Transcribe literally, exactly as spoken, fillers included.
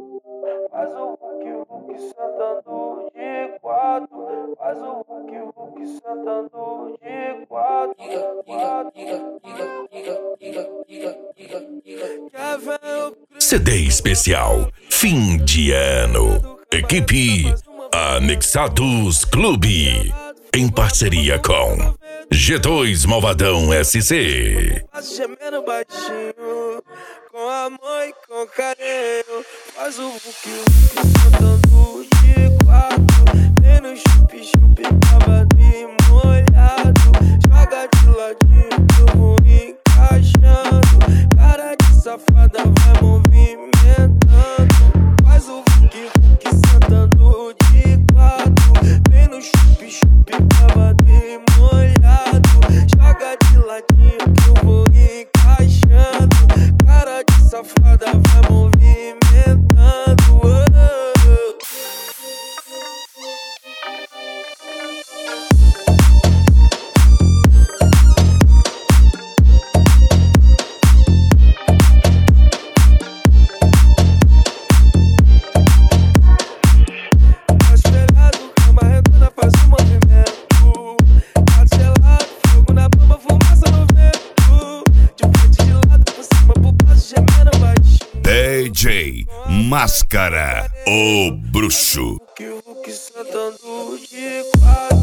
Faz o Hulk, Hulk sentando de quatro. Faz o Hulk, Hulk sentando de quatro. C D especial fim de ano. Equipe Anexados Clube, em parceria com G dois Malvadão S C. Gemendo baixinho, com amor e com carinho. Faz o Hulk, Hulk sentando de quatro. Vem no chup-chup, babado e molhado. Joga de ladinho que eu vou encaixando. Cara de safada vai movimentando. Faz o Hulk, Hulk sentando de quatro. Vem no chup-chup, babado e molhado. Joga de ladinho que eu vou encaixando. Cara de safada vai movimentando. D J Máscara, o bruxo. Que o que sentando de quatro.